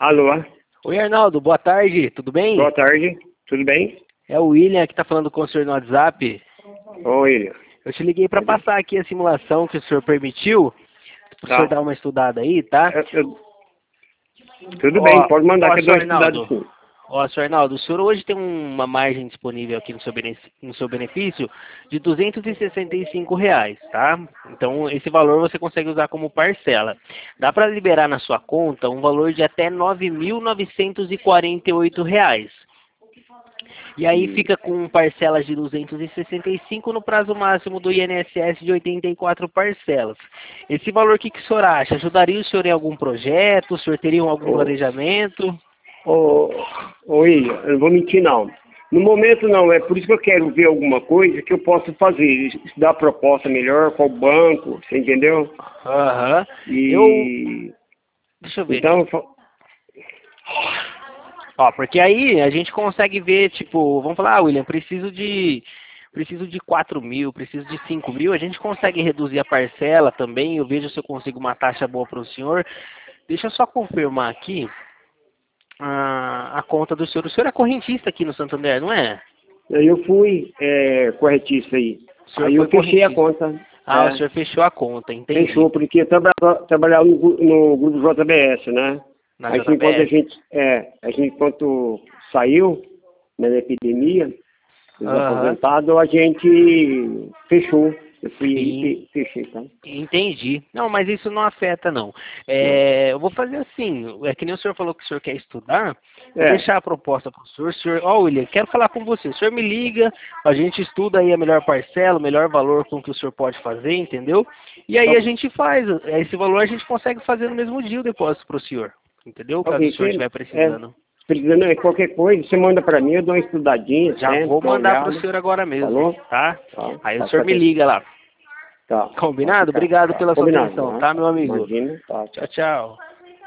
Alô? Oi, Arnaldo, boa tarde, tudo bem? Boa tarde, tudo bem? É o William que está falando com o senhor no WhatsApp. Oi, Eu te liguei para passar aqui a simulação que o senhor permitiu, para o senhor tá. dar uma estudada aí, tá? Tudo bem, pode mandar Ó, que eu dou senhor uma estudada Arnaldo. sim. Ó, senhor Arnaldo, o senhor hoje tem uma margem disponível aqui no seu benefício de R$ 265, tá? Então, esse valor você consegue usar como parcela. Dá para liberar na sua conta um valor de até R$ 9.948. E aí fica com parcelas de 265 no prazo máximo do INSS de 84 parcelas. Esse valor, o que o senhor acha? Ajudaria o senhor em algum projeto? O senhor teria algum Ô, planejamento? William, eu não vou mentir não. No momento não, é por isso que eu quero ver alguma coisa que eu possa fazer, estudar a proposta melhor, qual banco, você entendeu? Aham. E Deixa eu ver então, aqui. Ó, porque aí a gente consegue ver, tipo, vamos falar, William, preciso de 4 mil, preciso de 5 mil, a gente consegue reduzir a parcela também, eu vejo se eu consigo uma taxa boa para o senhor. Deixa eu só confirmar aqui a conta do senhor. O senhor é correntista aqui no Santander, não é? aí eu fui corretista aí. O senhor Aí eu foi fechei a correntista. conta. Ah, o senhor fechou a conta, entendi. Fechou, porque eu trabalhava no grupo JBS, né? Na Aí assim, quando JBS. a gente quando saiu, né, da epidemia, os Aham. aposentados, a gente fechou. Eu fui aí Sim. e fechei, tá? Entendi. Não, mas isso não afeta, não. Não. Eu vou fazer assim, é que nem o senhor falou que o senhor quer estudar, vou É, deixar a proposta para o senhor. Ó, William, quero falar com você. O senhor me liga, a gente estuda aí a melhor parcela, o melhor valor com que o senhor pode fazer, entendeu? E aí tá, a gente faz, esse valor a gente consegue fazer no mesmo dia o depósito para o senhor, entendeu? Caso o ok, senhor estiver precisando. precisando de qualquer coisa, você manda pra mim, eu dou uma estudadinha Já sempre, vou dou uma mandar para o olhada, senhor agora mesmo, falou? tá? Tá, Aí o tá, senhor me liga lá. tá, pode Combinado? ficar, Obrigado tá, pela sua combinado, atenção, né? tá, meu amigo? Imagina, tá, Tchau, tchau. tchau.